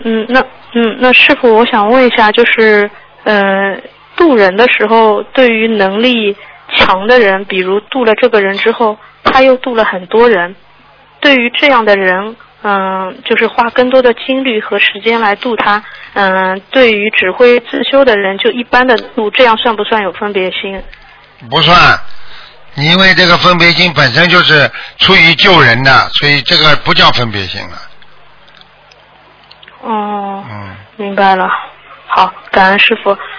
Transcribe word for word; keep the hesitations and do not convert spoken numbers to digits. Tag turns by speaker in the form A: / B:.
A: 嗯，那嗯，那师傅，我想问一下，就是呃，渡人的时候，对于能力强的人，比如渡了这个人之后，他又渡了很多人，对于这样的人，嗯、呃，就是花更多的精力和时间来渡他，嗯、呃，对于只会自修的人，就一般的渡，这样算不算有分别心？
B: 不算。因为这个分别心本身就是出于救人的，所以这个不叫分别心了。
A: 哦，
B: 嗯，
A: 明白了。好，感恩师傅。